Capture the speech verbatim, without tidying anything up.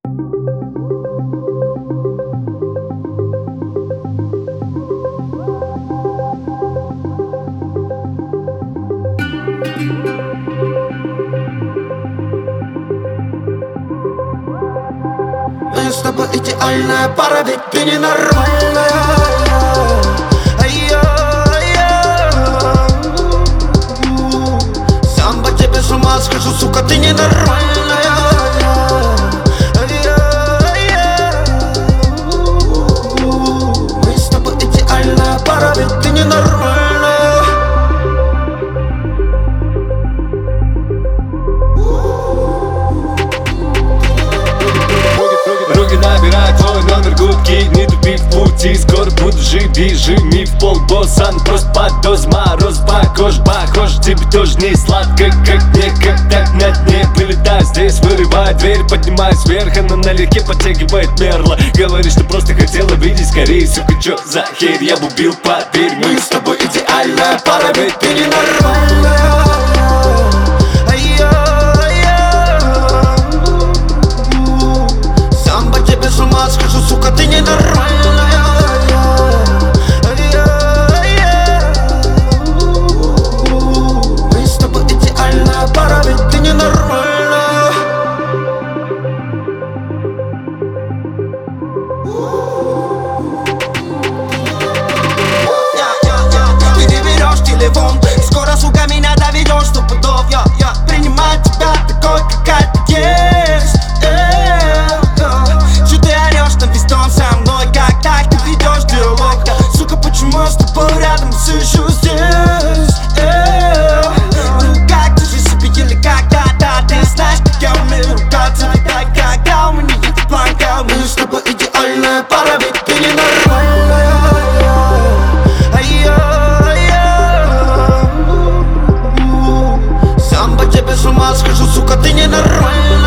Мы с тобой идеальная пара, ведь ты ненормальная. Сам по тебе с ума схожу, сука, ты ненормальная. Мы с тобой идеальная пара, ведь ты ненормальная. Руки набирай твой номер, гудки, не тупи в пути. Скоро буду живи, жми в пол, боссан. Просто поддос, мороз, похож, похож. Тебе тоже не сладко, как мне, как так на дне. Вылетаю здесь, вырываю дверь, поднимаюсь вверх. Она налегке подтягивает мерла. Говорит, что просто хотела видеть скорее. Сука, чё за херь, я бы убил, поверь. Мы с тобой идеальная пара, ведь ты ненормальная. С ума схожу, сука, ты ненормальная. Мы с тобой идеальная пара, ведь ты ненормальная. Ты не берешь телефон, скоро, сука, меня доведешь сто пудов. Я, я принимаю тебя такой, какая ты есть. Почему с тобой рядом сижу здесь? Ну как ты же себе или когда-то? Ты знаешь, как я умею ругаться. Видать, когда у меня есть планка. Мы с тобой идеальная пара, ведь ты ненормальная. Сам по тебе с ума схожу, сука, ты ненормальная.